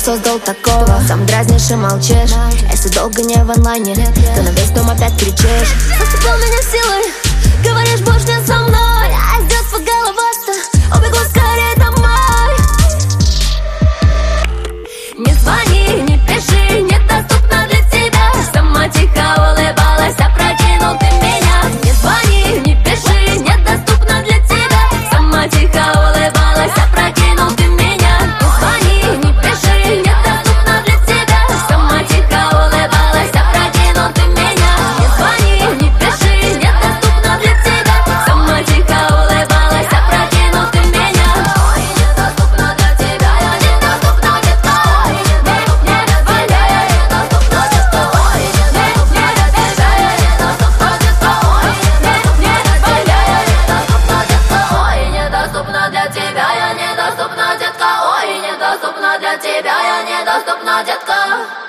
создал такого? Сам дразнишь и молчишь. Если долго не в онлайне, то на весь дом опять кричишь. Зацепил меня силой, говоришь, больше не со мной. А из детства головasta, убегу скорее домой. Не звони, не пиши, недоступна для тебя. Сама тихо улыбалась, опрокинул ты меня. Не звони, не пиши, недоступна для тебя. Сама тихо улыбалась, опрокинул ты меня. Не звони, не пиши, недоступна для тебя. Сама тихо улыбалась, опрокинул ты меня. Не звони, не пиши, недоступна для тебя. Сама тихо улыбалась, опрокинул ты меня. Ой, недоступна для тебя, я недоступна, детка. Ой, недоступна для тебя, я недоступна, детка. Ой, недоступна для тебя, я недоступна, детка. Ой, недоступна для тебя, я недоступна, детка. Ой, недоступна для тебя, я недоступна, детка.